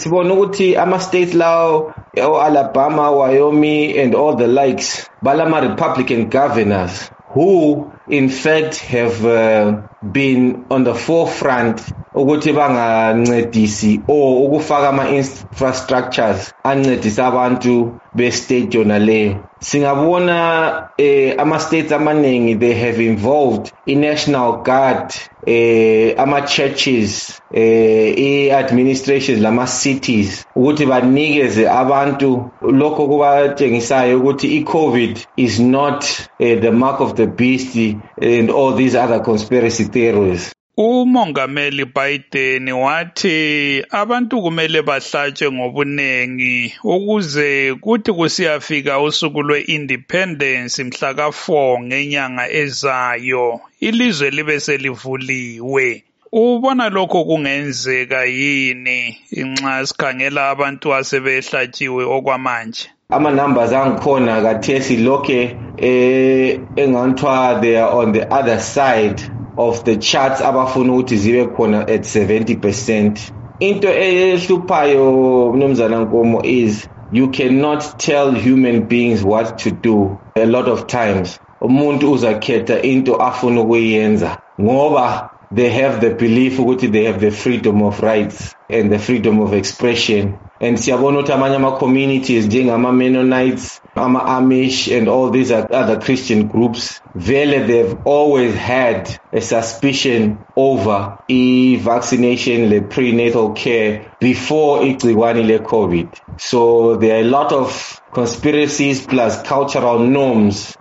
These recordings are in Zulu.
Sibona ukuthi ama-states lawo, Alabama, Wyoming, and all the likes, balama Republican governors who in fact have been on the forefront ukuthi bangancedisi or ukufaka ama-infrastructures ancedisa abantu be-state yona leyo. Singabona ama-states amaningi, they have involved i-National Guard, ama-churches, i-administrations lama-cities ukuthi banikeze abantu lokho kubatshengisayo ukuthi i-COVID is not the mark of the beast and all these other conspiracy theories. uMongameli Biden wathi abantu kumele bahlatshwe ngobunengi ukuze kuthi kusiyafika usuku lwe-independence mhla ka-4 ngenyanga ezayo ilizwe libe selivuliwe. Ubona lokho kungenzeka yini nxa sikhangela abantu asebehlatshiwe okwamanje? Ama-numbers angikhona kathesi lokhe enganthiwa they are on the other side of the charts abafuna ukuthi zibe khona at 70%. Into ehluphayo mnumzana Nkomo is you cannot tell human beings what to do. A lot of times umuntu uzakhetha into afuna ukuyenza ngoba they have the belief ukuthi they have the freedom of rights and the freedom of expression. And siyabona ukuthi amanye ama-communities njengama-Mennonites, ama-Amish and all these other Christian groups, vele they've always had a suspicion over i-vaccination, the prenatal care before igciwane le-COVID. So there are a lot of conspiracies plus cultural norms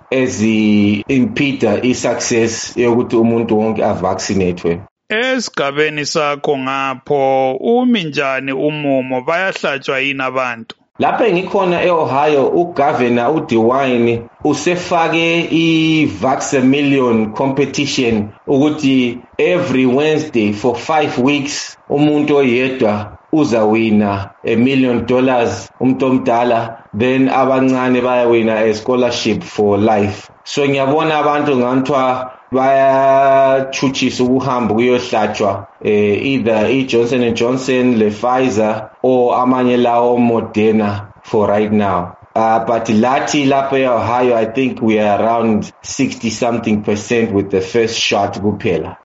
ezi-impede i-success yokuthi umuntu wonke avaccinatwe. Esigabeni sakho ngapho umi njani umumo bayahlatshwa yini abantu? Lapha engikhona e-Ohio uGovernor uDewine usefake i-Vax-A-Million competition ukuthi every Wednesday for 5 weeks umuntu oyedwa uzawina $1 million umuntu omdala, then abancane bayawina a scholarship for life. So ngiyabona abantu nganthiwa bayachutshisa ukuhamba kuyohlatshwa either i-Johnson & Johnson, le Pfizer or amanye lawo Moderna for right now. But lathi lapha e-Ohio I think we are around 60-something% with the first shot kuphela.